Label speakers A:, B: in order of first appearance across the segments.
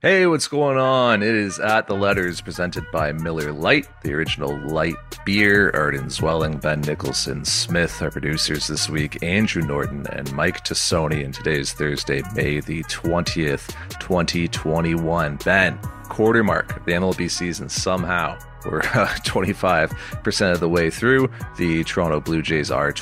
A: Hey, what's going on? It is At the Letters presented by Miller Lite, the original light beer. Arden Zwelling, Ben Nicholson Smith, our producers this week, Andrew Norton and Mike Tassoni. And today is Thursday, May the 20th, 2021. Ben, quarter mark of the MLB season somehow. We're 25% of the way through. The Toronto Blue Jays are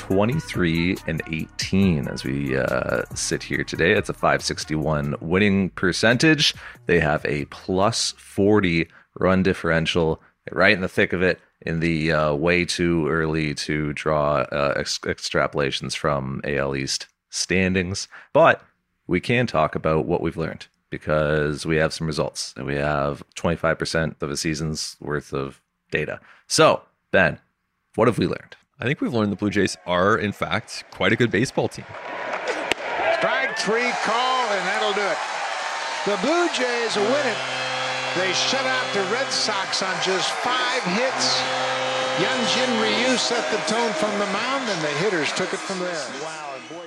A: 23-18 as we sit here today. It's a .561 winning percentage. They have a plus 40 run differential, right in the thick of it, in the way too early to draw extrapolations from AL East standings. But we can talk about what we've learned, because we have some results and we have 25% of a season's worth of data. So, Ben, what have we learned?
B: I think we've learned the Blue Jays are, in fact, quite a good baseball team.
C: Strike three call, and that'll do it. The Blue Jays win it. They shut out the Red Sox on just 5 hits. Hyunjin Ryu set the tone from the mound, and the hitters took it from there. Wow.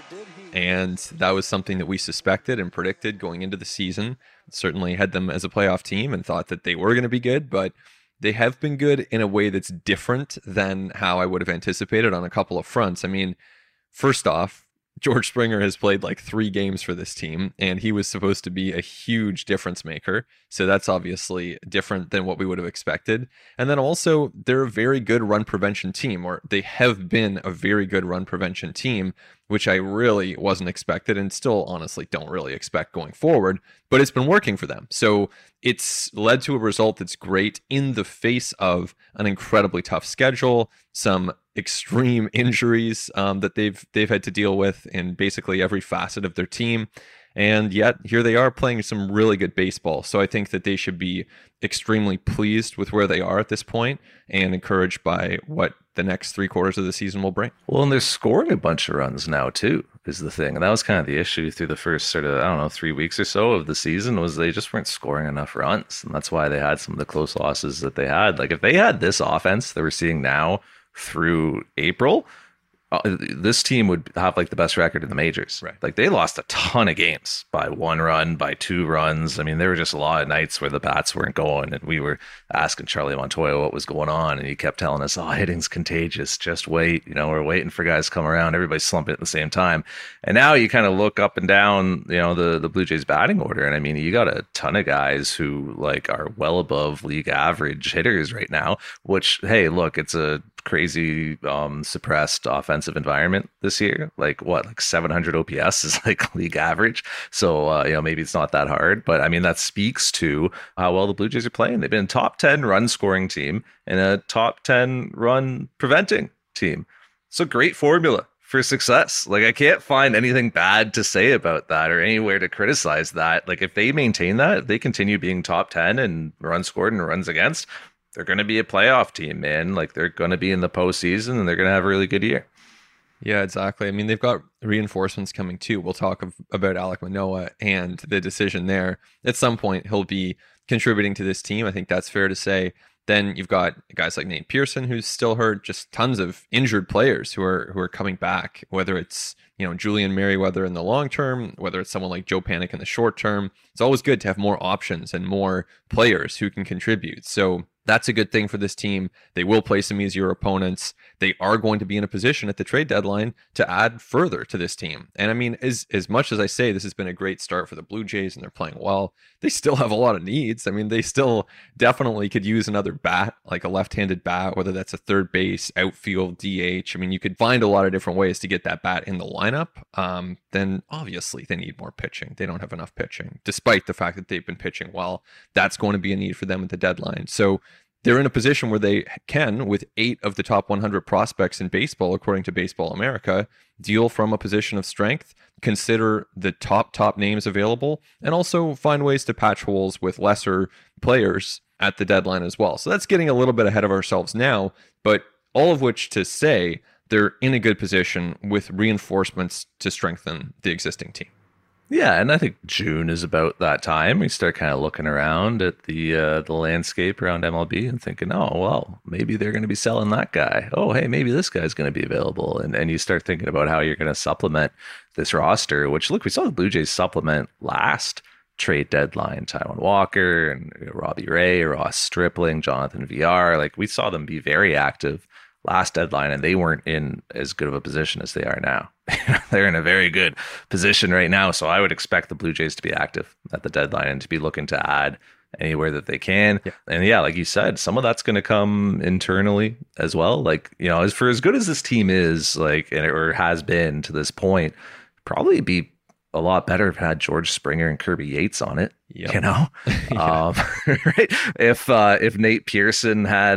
B: And that was something that we suspected and predicted going into the season. Certainly had them as a playoff team and thought that they were going to be good, but they have been good in a way that's different than how I would have anticipated on a couple of fronts. I mean, first off, George Springer has played like 3 games for this team, and he was supposed to be a huge difference maker. So that's obviously different than what we would have expected. And then also, they're a very good run prevention team, or they have been a very good run prevention team, which I really wasn't expected and still honestly don't really expect going forward, but it's been working for them. So it's led to a result that's great in the face of an incredibly tough schedule, some extreme injuries that they've had to deal with in basically every facet of their team. And yet here they are playing some really good baseball. So I think that they should be extremely pleased with where they are at this point and encouraged by what the next 3 quarters of the season will bring.
A: Well, and they're scoring a bunch of runs now too, is the thing. And that was kind of the issue through the first sort of, 3 weeks or so of the season, was they just weren't scoring enough runs. And that's why they had some of the close losses that they had. Like, if they had this offense that we're seeing now through April, this team would have like the best record in the majors.
B: Right.
A: Like, they lost a ton of games by 1 run, by 2 runs. I mean, there were just a lot of nights where the bats weren't going, and we were asking Charlie Montoya what was going on, and he kept telling us, hitting's contagious. Just wait. We're waiting for guys to come around. Everybody's slumping at the same time. And now you kind of look up and down, the Blue Jays batting order. And I mean, you got a ton of guys who like are well above league average hitters right now, which, hey, look, it's a crazy suppressed offensive environment this year. Like 700 OPS is like league average. So maybe it's not that hard, but I mean, that speaks to how well the Blue Jays are playing. They've been a top 10 run scoring team and a top 10 run preventing team. It's a great formula for success. Like, I can't find anything bad to say about that or anywhere to criticize that. Like, if they maintain that, if they continue being top 10 and runs scored and runs against, they're going to be a playoff team, man. Like, they're going to be in the postseason and they're going to have a really good year.
B: Yeah, exactly. I mean, they've got reinforcements coming too. We'll talk about Alek Manoah and the decision there. At some point, he'll be contributing to this team. I think that's fair to say. Then you've got guys like Nate Pearson, who's still hurt, just tons of injured players who are coming back, whether it's, Julian Merriweather in the long term, whether it's someone like Joe Panik in the short term. It's always good to have more options and more players who can contribute. So that's a good thing for this team. They will play some easier opponents. They are going to be in a position at the trade deadline to add further to this team. And I mean, as much as I say this has been a great start for the Blue Jays and they're playing well, they still have a lot of needs. I mean, they still definitely could use another bat, like a left-handed bat, whether that's a third base, outfield, DH. I mean, you could find a lot of different ways to get that bat in the lineup. Then obviously they need more pitching. They don't have enough pitching, despite the fact that they've been pitching well. That's going to be a need for them at the deadline. So they're in a position where they can, with 8 of the top 100 prospects in baseball, according to Baseball America, deal from a position of strength, consider the top names available, and also find ways to patch holes with lesser players at the deadline as well. So that's getting a little bit ahead of ourselves now, but all of which to say they're in a good position with reinforcements to strengthen the existing team.
A: Yeah, and I think June is about that time. We start kind of looking around at the landscape around MLB and thinking, oh, well, maybe they're going to be selling that guy. Oh, hey, maybe this guy's going to be available. And you start thinking about how you're going to supplement this roster, which, look, we saw the Blue Jays supplement last trade deadline, Taiwan Walker and Robbie Ray, Ross Stripling, Jonathan VR. Like we saw them be very active last deadline, and they weren't in as good of a position as they are now. They're in a very good position right now. So I would expect the Blue Jays to be active at the deadline and to be looking to add anywhere that they can. Yeah. And yeah, like you said, some of that's going to come internally as well. Like, you know, for as good as this team is, like, or has been to this point, probably be a lot better if it had George Springer and Kirby Yates on it. Yep. You know, right? If Nate Pearson had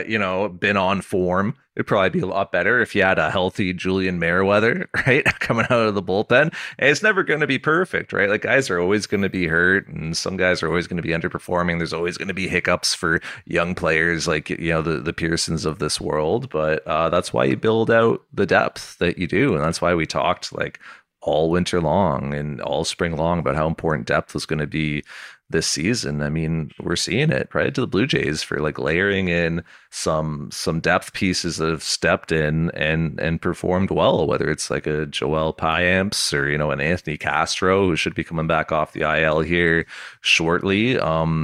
A: been on form, it'd probably be a lot better if you had a healthy Julian Merriweather, right, coming out of the bullpen. And it's never going to be perfect, right? Like guys are always going to be hurt, and some guys are always going to be underperforming. There's always going to be hiccups for young players, like the Pearsons of this world. But that's why you build out the depth that you do, and that's why we talked like all winter long and all spring long about how important depth was going to be this season. I mean, we're seeing it right to the Blue Jays for like layering in some depth pieces that have stepped in and performed well, whether it's like a Joel Payamps or, an Anthony Castro, who should be coming back off the IL here shortly.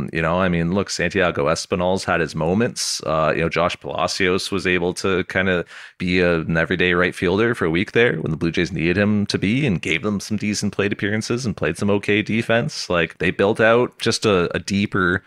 A: I mean, look, Santiago Espinal's had his moments. Josh Palacios was able to kind of be an everyday right fielder for a week there when the Blue Jays needed him to be, and gave them some decent plate appearances and played some okay defense. Like they built out just a deeper,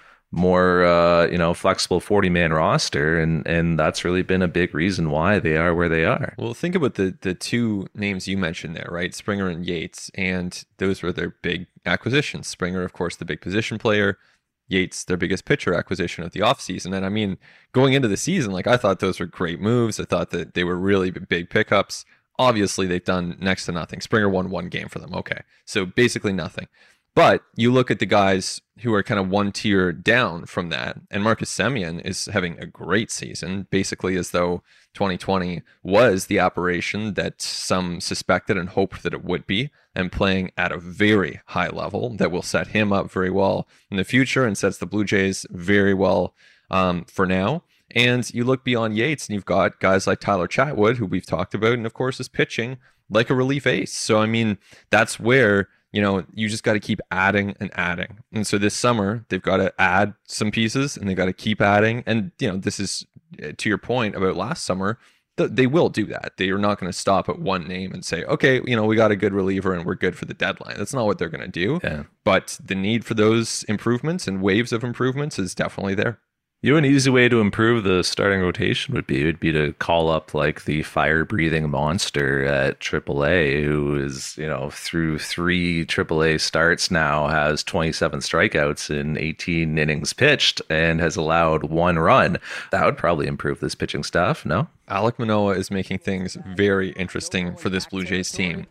A: more flexible 40-man roster, and that's really been a big reason why they are where they are.
B: Well, think about the two names you mentioned there, right? Springer and Yates, and those were their big acquisitions. Springer, of course, the big position player. Yates, their biggest pitcher acquisition of the offseason. And I mean, going into the season, like I thought those were great moves. I thought that they were really big pickups. Obviously, they've done next to nothing. Springer won one game for them. Okay, so basically nothing. But you look at the guys who are kind of one tier down from that, and Marcus Semien is having a great season, basically as though 2020 was the aberration that some suspected and hoped that it would be, and playing at a very high level that will set him up very well in the future and sets the Blue Jays very well for now. And you look beyond Yates, and you've got guys like Tyler Chatwood, who we've talked about, and of course is pitching like a relief ace. So, I mean, that's where you just got to keep adding and adding. And so this summer, they've got to add some pieces, and they got to keep adding. And, this is to your point about last summer, they will do that. They are not going to stop at one name and say, okay, we got a good reliever and we're good for the deadline. That's not what they're going to do.
A: Yeah.
B: But the need for those improvements and waves of improvements is definitely there.
A: An easy way to improve the starting rotation would be to call up like the fire-breathing monster at AAA, who is, through 3 AAA starts now, has 27 strikeouts in 18 innings pitched and has allowed 1 run. That would probably improve this pitching staff, no?
B: Alek Manoah is making things very interesting for this Blue Jays team.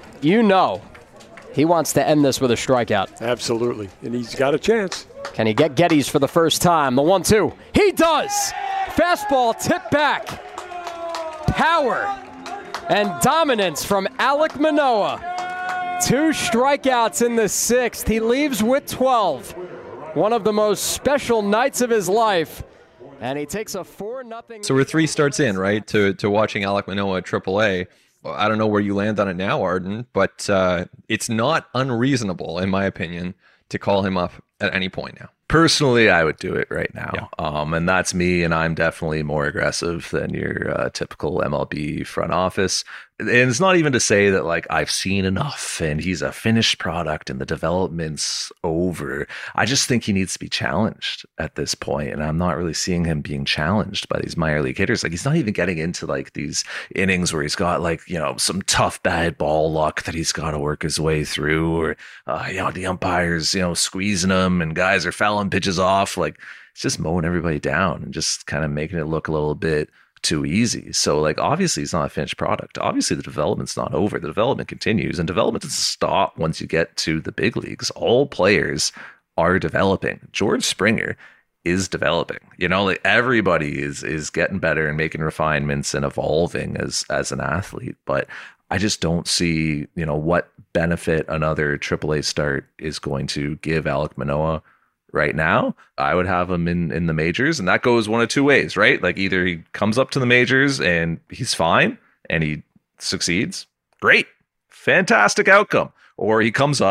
D: He wants to end this with a strikeout.
E: Absolutely, and he's got a chance.
D: Can he get Geddes for the first time? The 1-2. He does! Fastball tipped back. Power and dominance from Alek Manoah. 2 strikeouts in the 6th. He leaves with 12. One of the most special nights of his life. And he takes a 4-0.
B: So we're 3 starts in, right, to watching Alek Manoah at AAA. Well, I don't know where you land on it now, Arden, but it's not unreasonable, in my opinion, to call him up at any point now.
A: Personally, I would do it right now. Yeah. And that's me, and I'm definitely more aggressive than your typical MLB front office. And it's not even to say that like I've seen enough and he's a finished product and the development's over. I just think he needs to be challenged at this point, and I'm not really seeing him being challenged by these minor league hitters. Like he's not even getting into like these innings where he's got like, some tough bad ball luck that he's got to work his way through, or the umpires, squeezing him and guys are fouling pitches off. Like it's just mowing everybody down and just kind of making it look a little bit too easy. So like obviously it's not a finished product. Obviously the development's not over. The development continues, and development doesn't stop once you get to the big leagues. All players are developing. George Springer is developing. Like everybody is getting better and making refinements and evolving as an athlete. But I just don't see, what benefit another AAA start is going to give Alek Manoah right now. I would have him in the majors, and that goes one of 2 ways, right? Like either he comes up to the majors and he's fine and he succeeds, great, fantastic outcome, or he comes up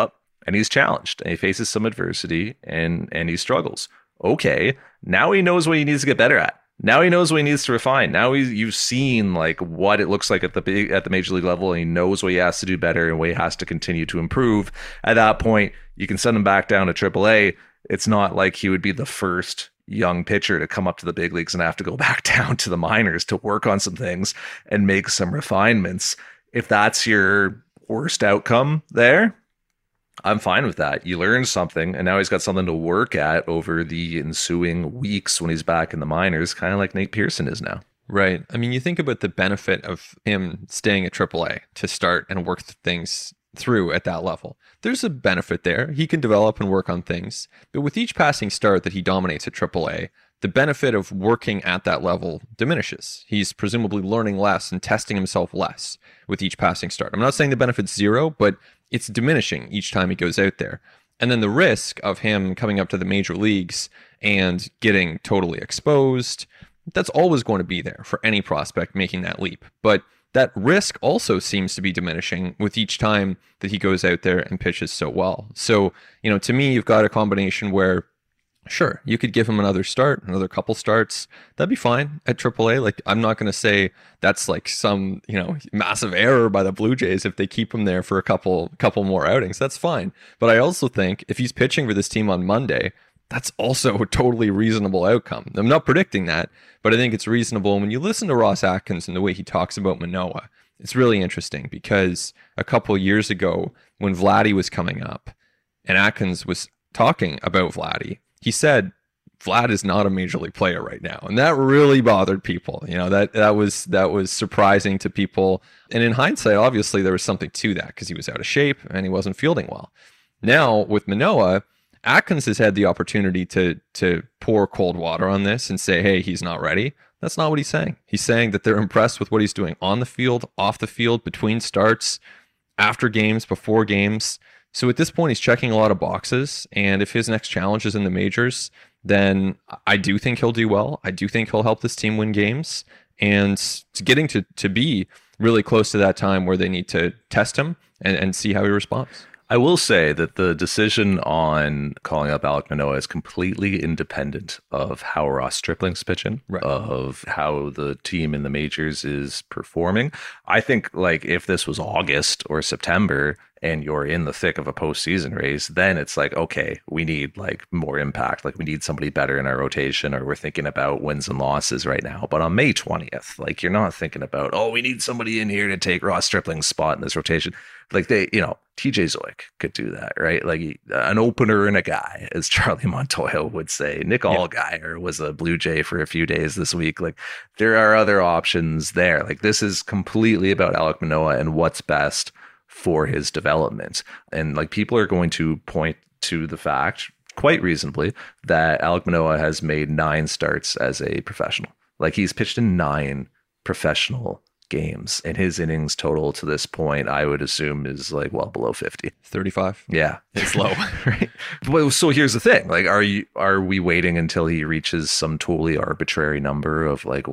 A: and he's challenged and he faces some adversity and he struggles. Okay, now he knows what he needs to get better at. Now he knows what he needs to refine. Now you've seen like what it looks like at the major league level, and he knows what he has to do better and what he has to continue to improve. At that point, you can send him back down to AAA. It's not like he would be the first young pitcher to come up to the big leagues and have to go back down to the minors to work on some things and make some refinements. If that's your worst outcome there, I'm fine with that. You learned something, and now he's got something to work at over the ensuing weeks when he's back in the minors, kind of like Nate Pearson is now.
B: Right. I mean, you think about the benefit of him staying at AAA to start and work things through at that level. There's a benefit there. He can develop and work on things. But with each passing start that he dominates at AAA, the benefit of working at that level diminishes. He's presumably learning less and testing himself less with each passing start. I'm not saying the benefit's zero, but it's diminishing each time he goes out there. And then the risk of him coming up to the major leagues and getting totally exposed, that's always going to be there for any prospect making that leap. But that risk also seems to be diminishing with each time that he goes out there and pitches so well. So, to me, you've got a combination where, sure, you could give him another start, another couple starts. That'd be fine at AAA. Like, I'm not going to say that's like some, massive error by the Blue Jays if they keep him there for a couple more outings. That's fine. But I also think if he's pitching for this team on Monday, that's also a totally reasonable outcome. I'm not predicting that, but I think it's reasonable. When you listen to Ross Atkins and the way he talks about Manoah, it's really interesting because a couple years ago when Vladdy was coming up and Atkins was talking about Vladdy, he said, Vlad is not a major league player right now. And that really bothered people. That was surprising to people. And in hindsight, obviously there was something to that because he was out of shape and he wasn't fielding well. Now with Manoah, Atkins has had the opportunity to pour cold water on this and say, hey, he's not ready. That's not what he's saying. He's saying that they're impressed with what he's doing on the field, off the field, between starts, after games, before games. So at this point, he's checking a lot of boxes. And if his next challenge is in the majors, then I do think he'll do well. I do think he'll help this team win games. And it's getting to be really close to that time where they need to test him and see how he responds.
A: I will say that the decision on calling up Alek Manoah is completely independent of how Ross Stripling's pitching, right, of how the team in the majors is performing. I think like if this was August or September and you're in the thick of a postseason race, then it's like, okay, we need like more impact. Like we need somebody better in our rotation, or we're thinking about wins and losses right now. But on May 20th, like you're not thinking about, oh, we need somebody in here to take Ross Stripling's spot in this rotation. Like they, TJ Zeuch could do that, right? Like an opener and a guy, as Charlie Montoyo would say. Nick Allgaier was a Blue Jay for a few days this week. Like there are other options there. Like this is completely about Alek Manoah and what's best for his development. And like people are going to point to the fact, quite reasonably, that Alek Manoah has made 9 starts as a professional. Like he's pitched in 9 professional games, and his innings total to this point, I would assume, is like well below 50.
B: 35.
A: Yeah,
B: it's low.
A: Right. Well, so here's the thing: like, are we waiting until he reaches some totally arbitrary number of like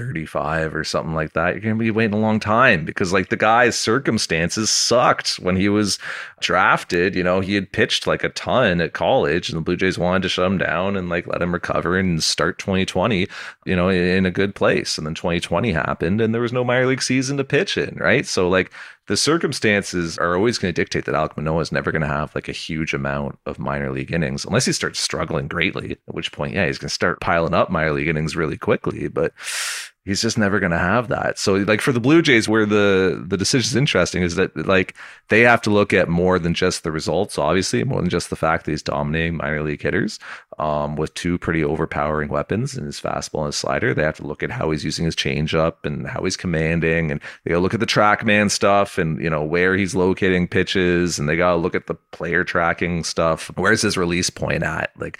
A: 135 or something like that? You're gonna be waiting a long time because like the guy's circumstances sucked when he was drafted. He had pitched like a ton at college, and the Blue Jays wanted to shut him down and like let him recover and start 2020, in a good place. And then 2020 happened, and there was no minor league season to pitch in, right? So like the circumstances are always going to dictate that Alek Manoah is never going to have like a huge amount of minor league innings unless he starts struggling greatly, at which point, he's going to start piling up minor league innings really quickly, but he's just never going to have that. So like for the Blue Jays, where the decision is interesting is that like they have to look at more than just the results, obviously, more than just the fact that he's dominating minor league hitters with 2 pretty overpowering weapons in his fastball and his slider. They have to look at how he's using his changeup and how he's commanding, and they got to look at the TrackMan stuff and where he's locating pitches, and they got to look at the player tracking stuff. Where's his release point at? Like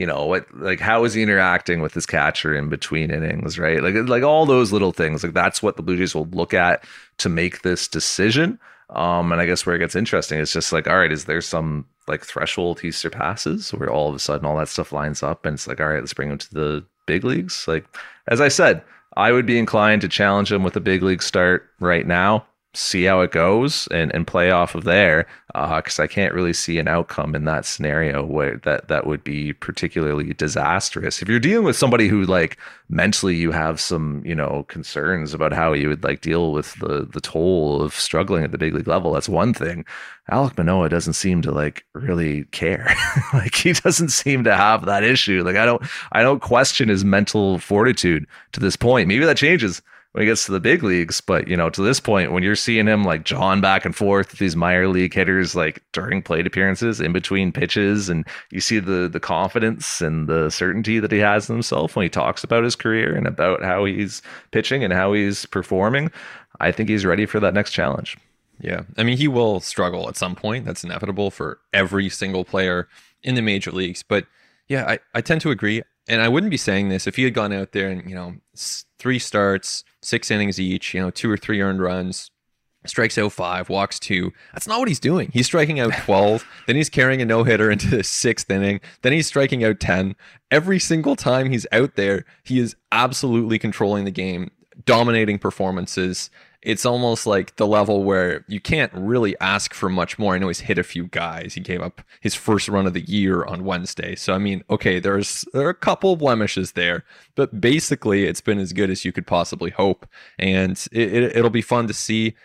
A: how is he interacting with his catcher in between innings, right? Like all those little things. Like that's what the Blue Jays will look at to make this decision. And I guess where it gets interesting is just like, all right, is there some like threshold he surpasses where all of a sudden all that stuff lines up and it's like, all right, let's bring him to the big leagues? Like, as I said, I would be inclined to challenge him with a big league start right now. see how it goes and play off of there, because I can't really see an outcome in that scenario where that would be particularly disastrous. If you're dealing with somebody who like mentally you have some, you know, concerns about how you would like deal with the toll of struggling at the big league level, that's one thing. Alek Manoah doesn't seem to like really care. Like he doesn't seem to have that issue. Like I don't question his mental fortitude to this point. Maybe that changes when he gets to the big leagues, but you know, to this point, when you're seeing him like jawing back and forth with these minor league hitters, like during plate appearances, in between pitches, and you see the confidence and the certainty that he has in himself when he talks about his career and about how he's pitching and how he's performing, I think he's ready for that next challenge.
B: Yeah, I mean, he will struggle at some point. That's inevitable for every single player in the major leagues. But yeah, I tend to agree. And I wouldn't be saying this if he had gone out there and, you know, 3 starts, 6 innings each, you know, 2 or 3 earned runs, strikes out 5, walks 2. That's not what he's doing. He's striking out 12. Then he's carrying a no-hitter into the 6th inning. Then he's striking out 10. Every single time he's out there, he is absolutely controlling the game, dominating performances. It's almost like the level where you can't really ask for much more. I know he's hit a few guys. He gave up his first run of the year on Wednesday. So, I mean, okay, there are a couple blemishes there, but basically it's been as good as you could possibly hope. And it'll be fun to see.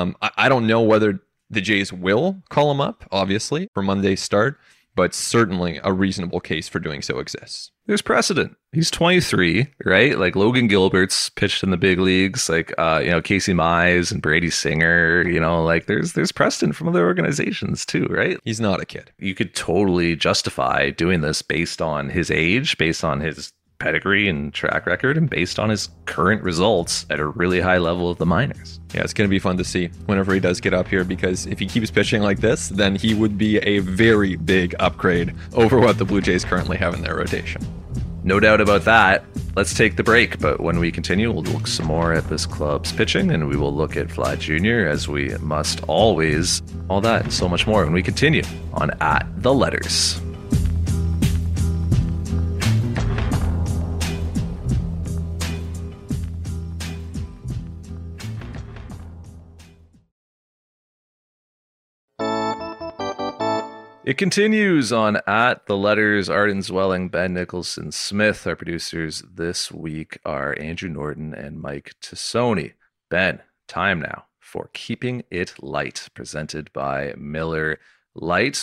B: I don't know whether the Jays will call him up, obviously, for Monday's start, but certainly a reasonable case for doing so exists.
A: There's precedent. He's 23, right? Like Logan Gilbert's pitched in the big leagues, like you know, Casey Mize and Brady Singer, you know, like there's precedent from other organizations too, right?
B: He's not a kid.
A: You could totally justify doing this based on his age, based on his pedigree and track record, and based on his current results at a really high level of the minors.
B: Yeah, it's going to be fun to see whenever he does get up here, because if he keeps pitching like this, then he would be a very big upgrade over what the Blue Jays currently have in their rotation.
A: No doubt about that. Let's take the break, but when we continue, we'll look some more at this club's pitching, and we will look at Vlad Jr., as we must always. All that and so much more when we continue on At the Letters. It continues on At the Letters. Arden Zwelling, Ben Nicholson Smith. Our producers this week are Andrew Norton and Mike Tassoni. Ben, time now for Keeping It Light, presented by Miller Lite.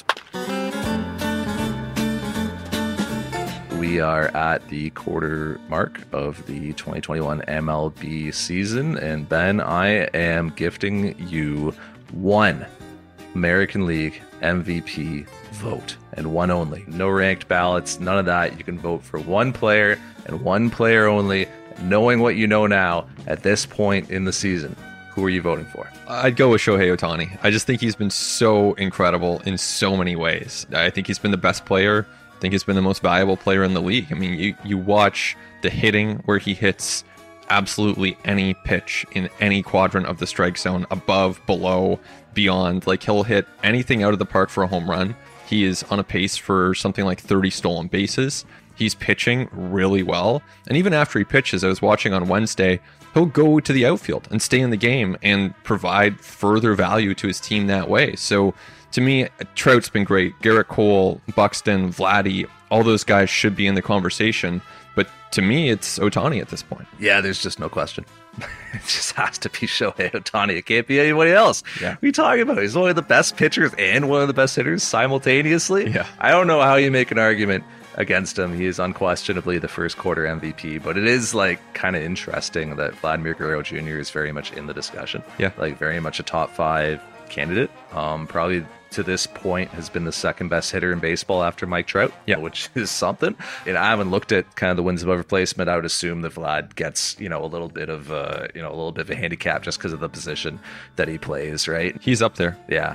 A: We are at the quarter mark of the 2021 MLB season, and Ben, I am gifting you one American League MVP vote, and one only. No ranked ballots, none of that. You can vote for one player and one player only. Knowing what you know now at this point in the season, who are you voting for?
B: I'd go with Shohei Ohtani. I just think he's been so incredible in so many ways. I think he's been the best player. I think he's been the most valuable player in the league. I mean, you watch the hitting where he hits absolutely any pitch in any quadrant of the strike zone, above, below, beyond. Like, he'll hit anything out of the park for a home run. He is on a pace for something like 30 stolen bases. He's pitching really well. And even after he pitches, I was watching on Wednesday, he'll go to the outfield and stay in the game and provide further value to his team that way. So to me, Trout's been great. Garrett Cole, Buxton, Vladdy, all those guys should be in the conversation. But to me, it's Ohtani at this point.
A: Yeah, there's just no question. It just has to be Shohei Ohtani. It can't be anybody else.
B: Yeah.
A: What are you talking about? He's one of the best pitchers and one of the best hitters simultaneously.
B: Yeah.
A: I don't know how you make an argument against him. He is unquestionably the first quarter MVP, but it is like kind of interesting that Vladimir Guerrero Jr. is very much in the discussion.
B: Yeah.
A: Like very much a top 5 candidate. Probably to this point has been the second best hitter in baseball after Mike Trout, which is something. And I haven't looked at kind of the wins above replacement. I would assume that Vlad gets, a little bit of a handicap just because of the position that he plays, right?
B: He's up there.
A: Yeah.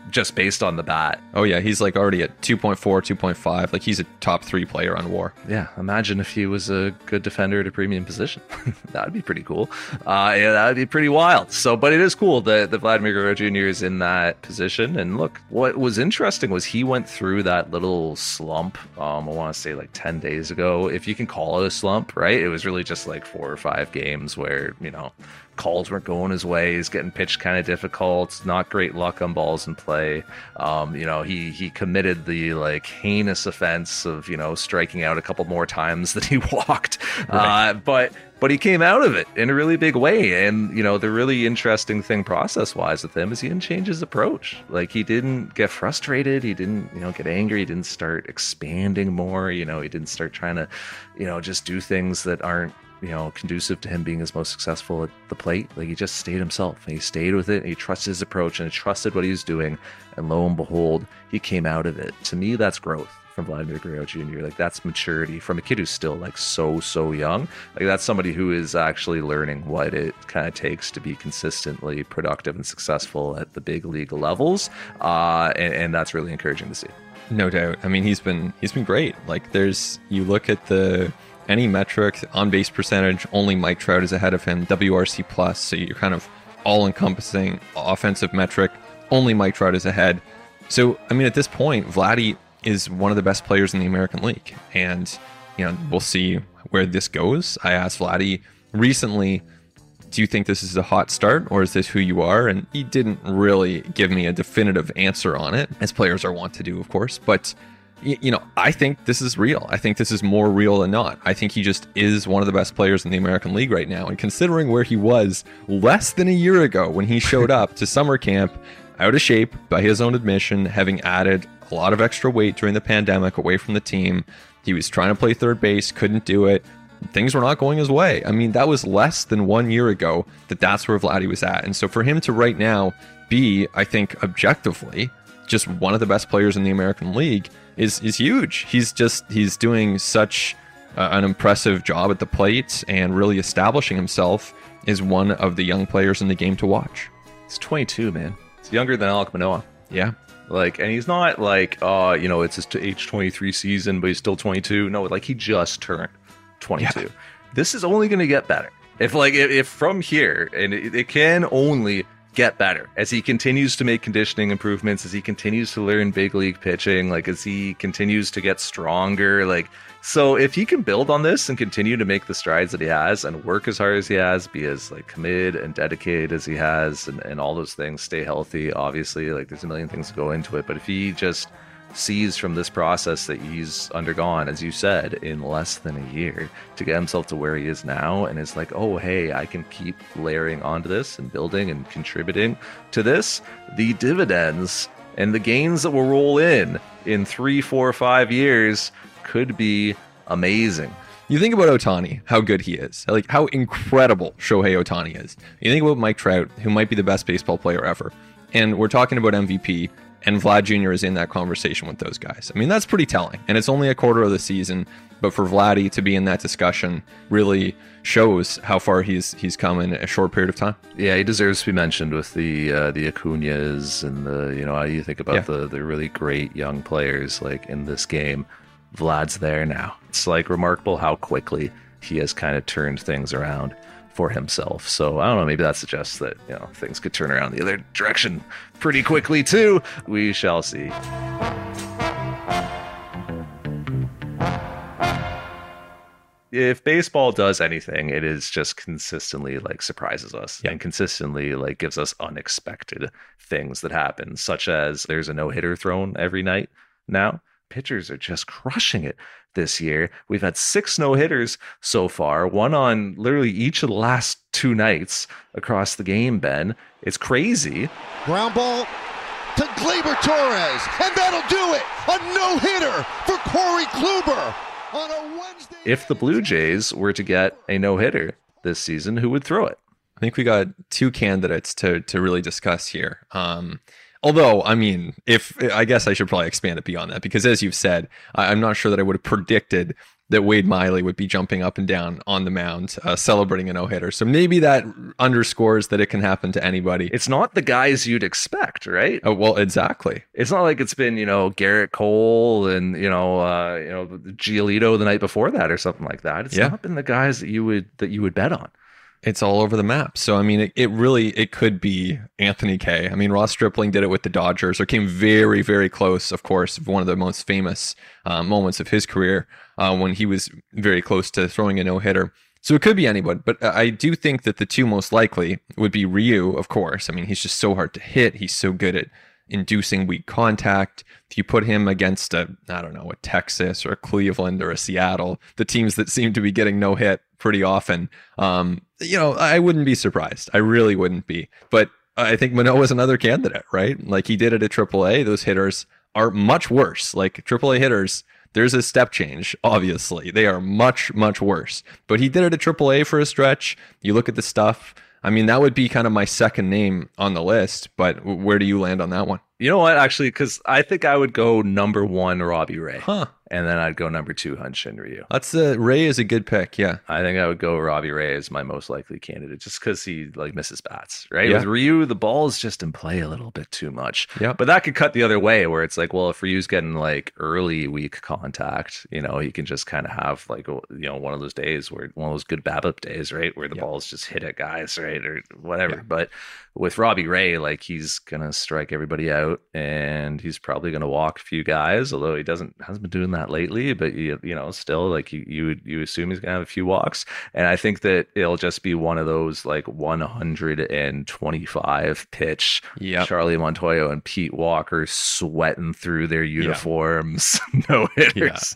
A: just based on the bat.
B: Oh yeah, he's like already at 2.4, 2.5. Like he's a top 3 player on WAR.
A: Yeah, imagine if he was a good defender at a premium position. That'd be pretty cool. Yeah, that'd be pretty wild. So, but it is cool that Vladimir Guerrero Jr. is in that position. And look, what was interesting was he went through that little slump. I want to say like 10 days ago, if you can call it a slump, right? It was really just like 4 or 5 games where, you know, calls weren't going his way. He's getting pitched kind of difficult. Not great luck on balls in play. You know, he committed the like heinous offense of, you know, striking out a couple more times than he walked. Right. But he came out of it in a really big way. And, you know, the really interesting thing process-wise with him is he didn't change his approach. Like, he didn't get frustrated. He didn't, you know, get angry. He didn't start expanding more. You know, he didn't start trying to, you know, just do things that aren't, you know, conducive to him being his most successful at the plate. Like, he just stayed himself, and he stayed with it, and he trusted his approach, and he trusted what he was doing, and lo and behold, he came out of it. To me, that's growth from Vladimir Guerrero Jr. Like, that's maturity from a kid who's still like so young. Like, that's somebody who is actually learning what it kind of takes to be consistently productive and successful at the big league levels, and that's really encouraging to see.
B: No doubt. I mean, he's been great. Like, you look at any metric, on base percentage, only Mike Trout is ahead of him. WRC plus, so you're kind of all encompassing offensive metric, only Mike Trout is ahead. So, I mean, at this point, Vladdy is one of the best players in the American League. And, you know, we'll see where this goes. I asked Vladdy recently, do you think this is a hot start, or is this who you are? And he didn't really give me a definitive answer on it, as players are wont to do, of course. But, you know, I think this is real. I think this is more real than not. I think he just is one of the best players in the American League right now. And considering where he was less than a year ago when he showed up to summer camp, out of shape by his own admission, having added a lot of extra weight during the pandemic away from the team. He was trying to play third base, couldn't do it. Things were not going his way. I mean, that was less than 1 year ago that's where Vladdy was at. And so for him to right now be, I think, objectively, just one of the best players in the American League is huge. He's doing such an impressive job at the plate and really establishing himself as one of the young players in the game to watch.
A: He's 22, man. He's younger than Alek Manoah.
B: Yeah.
A: Like, and he's not like, you know, it's his age 23 season, but he's still 22. No, like, he just turned 22. Yeah. This is only going to get better. If from here, and it can only get better as he continues to make conditioning improvements, as he continues to learn big league pitching, like as he continues to get stronger. Like, so if he can build on this and continue to make the strides that he has and work as hard as he has, be as like committed and dedicated as he has, and all those things, stay healthy, obviously, like there's a million things to go into it. But if he just sees from this process that he's undergone, as you said, in less than a year to get himself to where he is now, and it's like, oh, hey, I can keep layering onto this and building and contributing to this, the dividends and the gains that will roll in 3, 4, 5 years could be amazing.
B: You think about Ohtani, how good he is, like how incredible Shohei Ohtani is. You think about Mike Trout, who might be the best baseball player ever, and we're talking about MVP, and Vlad Jr. is in that conversation with those guys. I mean, that's pretty telling. And it's only a quarter of the season, but for Vladdy to be in that discussion really shows how far he's come in a short period of time.
A: Yeah, he deserves to be mentioned with the Acuñas and the, you know, you think about the really great young players like in this game. Vlad's there now. It's like remarkable how quickly he has kind of turned things around for himself. So I don't know, maybe that suggests that, you know, things could turn around the other direction pretty quickly too. We shall see. If baseball does anything, it is just consistently like surprises us and consistently like gives us unexpected things that happen, such as there's a no-hitter thrown every night now. Pitchers are just crushing it this year. We've had 6 no-hitters so far, one on literally each of the last 2 nights across the game, Ben. It's crazy.
F: Ground ball to Gleyber Torres, and that'll do it. A no-hitter for Corey Kluber on a Wednesday.
A: If the Blue Jays were to get a no-hitter this season, who would throw it?
B: I think we got 2 candidates to really discuss here. Although, I mean, I guess I should probably expand it beyond that, because as you've said, I'm not sure that I would have predicted that Wade Miley would be jumping up and down on the mound, celebrating a no-hitter. So maybe that underscores that it can happen to anybody.
A: It's not the guys you'd expect, right?
B: Oh, well, exactly.
A: It's not like it's been, Garrett Cole and, Giolito the night before that or something like that. It's not been the guys that you would bet on.
B: It's all over the map. So, I mean, it could be Anthony Kay. I mean, Ross Stripling did it with the Dodgers, or came very, very close, of course, of one of the most famous moments of his career when he was very close to throwing a no-hitter. So it could be anyone, but I do think that the two most likely would be Ryu, of course. I mean, he's just so hard to hit. He's so good at inducing weak contact. If you put him against a Texas or a Cleveland or a Seattle, the teams that seem to be getting no hit pretty often, I wouldn't be surprised. I really wouldn't be. But I think Manoah's another candidate, right? Like, he did it at AAA. Those hitters are much worse. Like, AAA hitters, there's a step change, obviously. They are much, much worse. But he did it at AAA for a stretch. You look at the stuff. I mean, that would be kind of my second name on the list, but where do you land on that one?
A: You know what, actually, because I think I would go number 1, Robbie Ray.
B: Huh.
A: And then I'd go number 2, Hyun-Shin Ryu.
B: That's Ray is a good pick, yeah.
A: I think I would go Robbie Ray as my most likely candidate, just because he misses bats, right?
B: Yeah.
A: With Ryu, the ball is just in play a little bit too much.
B: Yeah.
A: But that could cut the other way, where it's like, well, if Ryu's getting early weak contact, he can just kind of have one of those days one of those good BABIP days, right, where the ball's just hit at guys, right, or whatever. Yeah. But with Robbie Ray, he's gonna strike everybody out, and he's probably gonna walk a few guys, although he hasn't been doing that lately. But still, you assume he's gonna have a few walks, and I think that it'll just be one of those 125 pitch Charlie Montoyo and Pete Walker sweating through their uniforms, no hitters,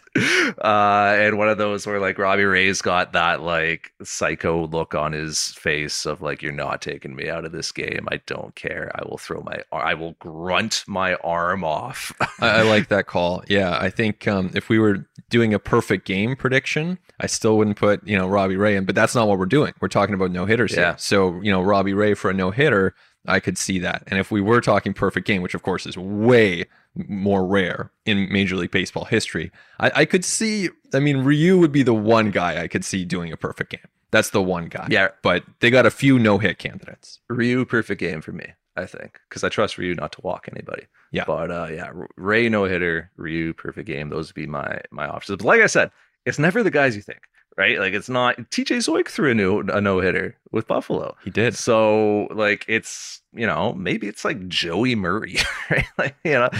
A: and one of those where Robbie Ray's got that psycho look on his face of you're not taking me out of this game. I don't care. I will grunt my arm off.
B: I like that call. Yeah, I think if we were doing a perfect game prediction, I still wouldn't put Robbie Ray in, but that's not what we're doing. We're talking about no hitters here. So Robbie Ray for a no hitter, I could see that. And if we were talking perfect game, which of course is way more rare in Major League Baseball history, I could see. I mean, Ryu would be the one guy I could see doing a perfect game. That's the one guy.
A: Yeah.
B: But they got a few no-hit candidates.
A: Ryu, perfect game for me, I think, because I trust Ryu not to walk anybody.
B: Yeah.
A: But Ray, no-hitter, Ryu, perfect game. Those would be my options. But like I said, it's never the guys you think, right? It's not. TJ Zoik threw a no-hitter with Buffalo.
B: He did.
A: So, it's, maybe it's Joey Murray, right?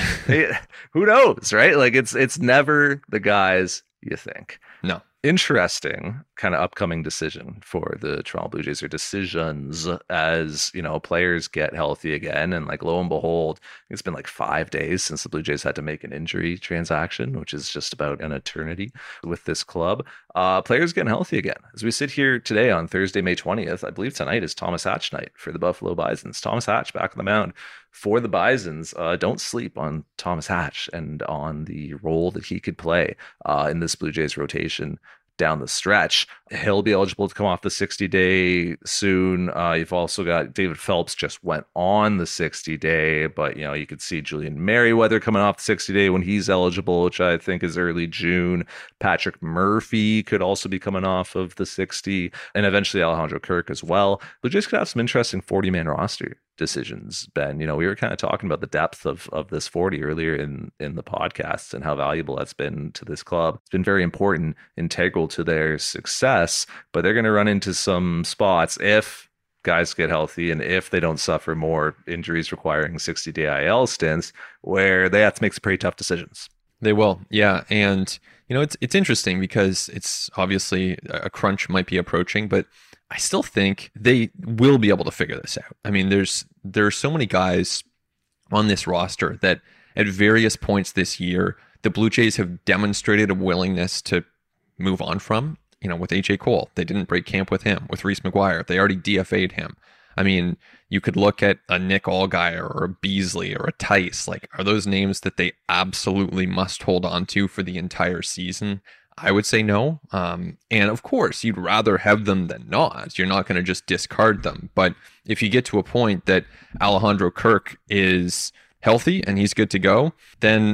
A: Who knows, right? It's never the guys you think.
B: No.
A: Interesting kind of upcoming decision for the Toronto Blue Jays, or decisions, as players get healthy again, and lo and behold, it's been 5 days since the Blue Jays had to make an injury transaction, which is just about an eternity with this club. Players getting healthy again as we sit here today on Thursday, May 20th. I believe tonight is Thomas Hatch night for the Buffalo Bisons. Thomas Hatch back on the mound for the Bisons. Don't sleep on Thomas Hatch and on the role that he could play in this Blue Jays rotation down the stretch. He'll be eligible to come off the 60-day soon. You've also got David Phelps just went on the 60-day, but you could see Julian Merriweather coming off the 60-day when he's eligible, which I think is early June. Patrick Murphy could also be coming off of the 60, and eventually Alejandro Kirk as well. Blue Jays could have some interesting 40-man roster decisions, Ben. We were kind of talking about the depth of this 40 earlier in the podcast and how valuable that's been to this club. It's been very important, integral to their success, but they're going to run into some spots if guys get healthy and if they don't suffer more injuries requiring 60-day IL stints, where they have to make some pretty tough decisions.
B: They will, yeah. And it's interesting because it's obviously a crunch might be approaching, but I still think they will be able to figure this out. I mean, there are so many guys on this roster that at various points this year, the Blue Jays have demonstrated a willingness to move on from. With AJ Cole, they didn't break camp with him. With Reese McGuire, they already DFA'd him. I mean, you could look at a Nick Allgaier or a Beasley or a Tice. Are those names that they absolutely must hold on to for the entire season? I would say no. And of course, you'd rather have them than not. You're not going to just discard them. But if you get to a point that Alejandro Kirk is healthy and he's good to go, then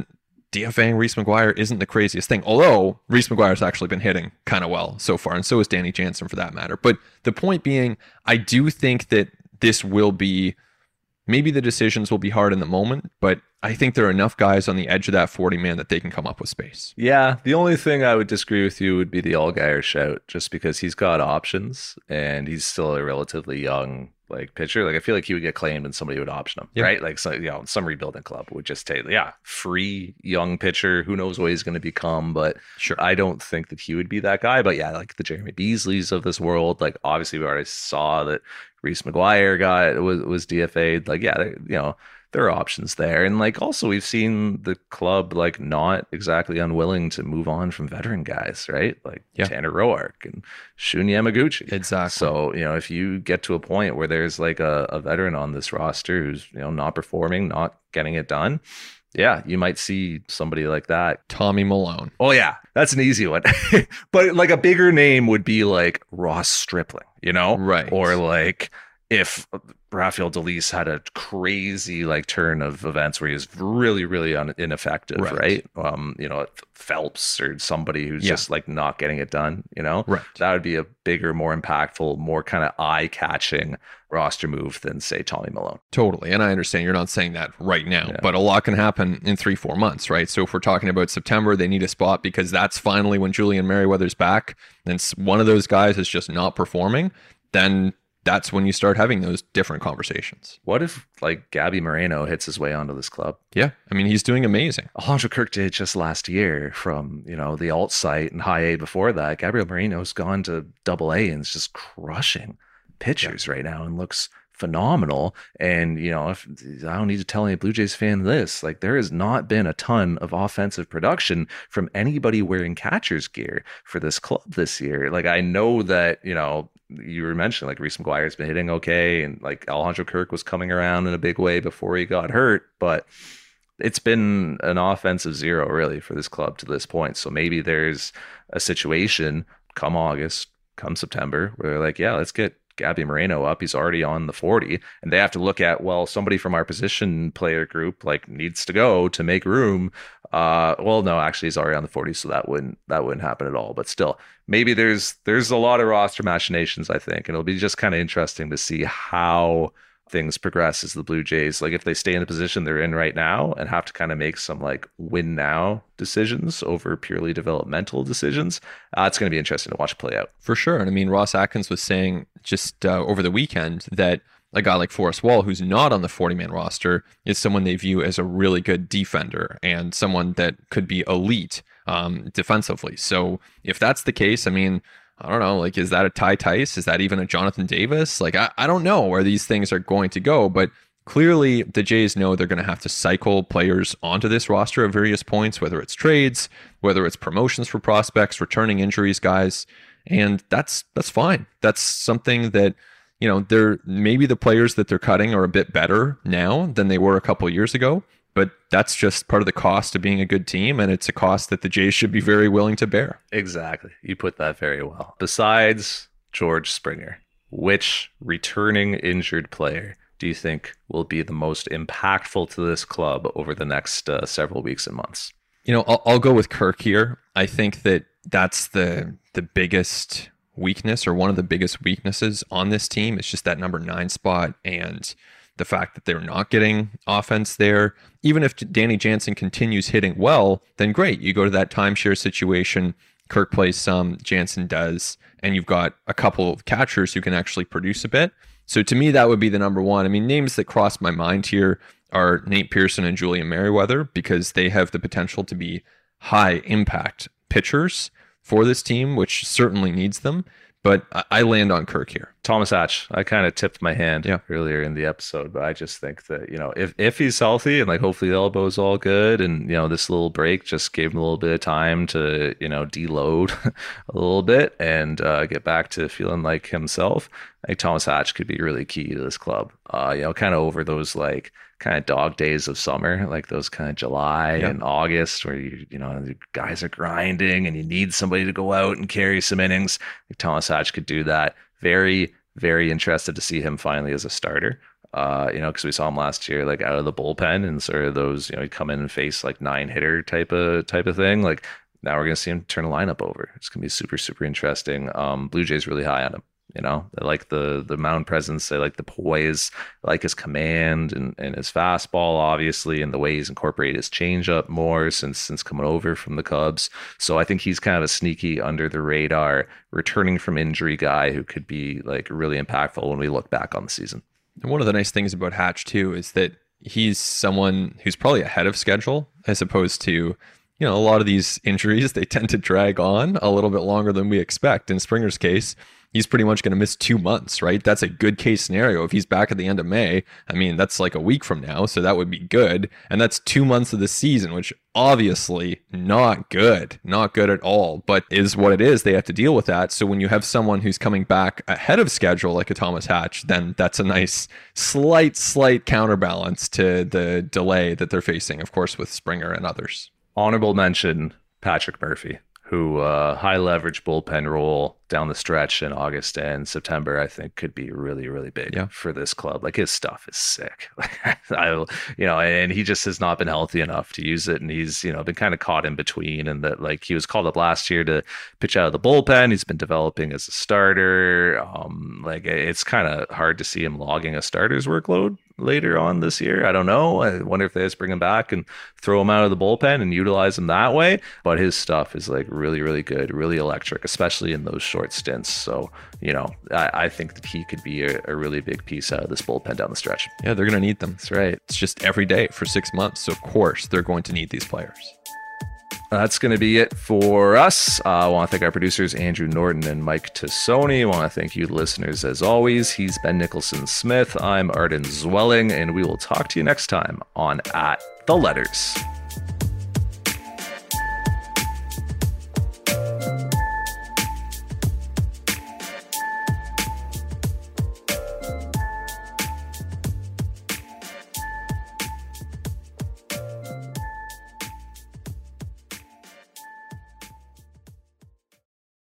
B: DFAing Reese McGuire isn't the craziest thing, although Reese McGuire's actually been hitting kind of well so far, and so is Danny Jansen for that matter. But the point being, I do think that this will be, maybe the decisions will be hard in the moment, but I think there are enough guys on the edge of that 40-man that they can come up with space.
A: Yeah, the only thing I would disagree with you would be the Allgaier shout, just because he's got options and he's still a relatively young pitcher. I feel like he would get claimed and somebody would option him, right? Some rebuilding club would just take, free young pitcher. Who knows what he's going to become? But
B: sure,
A: I don't think that he would be that guy. But yeah, like the Jeremy Beasleys of this world, obviously we already saw that Reese McGuire was DFA'd. There are options there. And also we've seen the club not exactly unwilling to move on from veteran guys, right? Tanner Roark and Shun Yamaguchi.
B: Exactly.
A: So, if you get to a point where there's a veteran on this roster who's, not performing, not getting it done, yeah, you might see somebody like that.
B: Tommy Malone.
A: Oh yeah, that's an easy one. But a bigger name would be Ross Stripling,
B: Right.
A: Or if Rafael Delis had a crazy turn of events where he was really, really ineffective, right? Phelps or somebody who's just not getting it done,
B: Right.
A: That would be a bigger, more impactful, more kind of eye-catching roster move than, say, Tommy Malone.
B: Totally. And I understand you're not saying that right now, but a lot can happen in 3-4 months, right? So if we're talking about September, they need a spot because that's finally when Julian Merryweather's back, and one of those guys is just not performing, then that's when you start having those different conversations.
A: What if Gabby Moreno hits his way onto this club?
B: Yeah. I mean, he's doing amazing.
A: Alejandro Kirk did just last year from, the alt site and high A before that. Gabriel Moreno's gone to double A and is just crushing pitchers right now and looks phenomenal. And, if I don't need to tell any Blue Jays fan this, there has not been a ton of offensive production from anybody wearing catcher's gear for this club this year. I know that, you were mentioning Reese McGuire's been hitting okay, and Alejandro Kirk was coming around in a big way before he got hurt, but it's been an offensive zero really for this club to this point. So maybe there's a situation come August, come September, where they're let's get Gabby Moreno up. He's already on the 40, and they have to look at, somebody from our position player group needs to go to make room. No, actually he's already on the 40, so that wouldn't happen at all. But still, maybe there's a lot of roster machinations, I think, and it'll be just kind of interesting to see how things progress as the Blue Jays, if they stay in the position they're in right now and have to kind of make some win now decisions over purely developmental decisions. It's going to be interesting to watch play out.
B: For sure. And I mean, Ross Atkins was saying just over the weekend that a guy like Forrest Wall, who's not on the 40-man roster, is someone they view as a really good defender and someone that could be elite defensively. So if that's the case, I mean, I don't know, is that a Ty Tice? Is that even a Jonathan Davis? I don't know where these things are going to go, but clearly the Jays know they're going to have to cycle players onto this roster at various points, whether it's trades, whether it's promotions for prospects, returning injuries guys, and that's fine. That's something that, they're maybe the players that they're cutting are a bit better now than they were a couple years ago, but that's just part of the cost of being a good team, and it's a cost that the Jays should be very willing to bear.
A: Exactly. You put that very well. Besides George Springer, which returning injured player do you think will be the most impactful to this club over the next several weeks and months?
B: I'll go with Kirk here. I think that's the biggest weakness, or one of the biggest weaknesses on this team. It's just that number 9 spot and the fact that they're not getting offense there. Even if Danny Jansen continues hitting well, then great. You go to that timeshare situation. Kirk plays some, Jansen does, and you've got a couple of catchers who can actually produce a bit. So to me, that would be the number one. I mean, names that cross my mind here are Nate Pearson and Julian Merryweather, because they have the potential to be high impact pitchers for this team, which certainly needs them. But I land on Kirk here.
A: Thomas Hatch, I kind of tipped my hand earlier in the episode, but I just think that, if he's healthy and hopefully the elbow's all good, and, this little break just gave him a little bit of time to, deload a little bit and get back to feeling like himself, I think Thomas Hatch could be really key to this club. Kind of over those kind of dog days of summer, those kind of July and August, where the guys are grinding and you need somebody to go out and carry some innings. I think Thomas Hatch could do that. Very, very interested to see him finally as a starter. Because we saw him last year, like out of the bullpen and sort of those, he'd come in and face like 9-hitter type of thing. Like now we're going to see him turn the lineup over. It's going to be super, super interesting. Blue Jays really high on him. They like the mound presence. They like the poise, they like his command and his fastball, obviously, and the way he's incorporated his changeup more since coming over from the Cubs. So I think he's kind of a sneaky under the radar, returning from injury guy who could be like really impactful when we look back on the season.
B: And one of the nice things about Hatch too is that he's someone who's probably ahead of schedule, as opposed to, a lot of these injuries, they tend to drag on a little bit longer than we expect. In Springer's case, he's pretty much going to miss 2 months, right? That's a good case scenario. If he's back at the end of May, I mean, that's like a week from now, so that would be good. And that's 2 months of the season, which obviously not good at all, but is what it is. They have to deal with that. So when you have someone who's coming back ahead of schedule, like a Thomas Hatch, then that's a nice slight counterbalance to the delay that they're facing, of course, with Springer and others.
A: Honorable mention, Patrick Murphy, who high leverage bullpen role down the stretch in August and September, I think could be really, really big for this club. Like his stuff is sick. And he just has not been healthy enough to use it. And he's, been kind of caught in between, and that like he was called up last year to pitch out of the bullpen. He's been developing as a starter. It's kind of hard to see him logging a starter's workload later on this year. I don't know. I wonder if they just bring him back and throw him out of the bullpen and utilize him that way. But his stuff is like really, really good, really electric, especially in those short stints. So, I think that he could be a really big piece out of this bullpen down the stretch.
B: Yeah, they're going to need them.
A: That's right.
B: It's just every day for 6 months. So, of course, they're going to need these players.
A: That's going to be it for us. I want to thank our producers, Andrew Norton and Mike Tassoni. I want to thank you, listeners, as always. He's Ben Nicholson-Smith. I'm Arden Zwelling, and we will talk to you next time on At The Letters.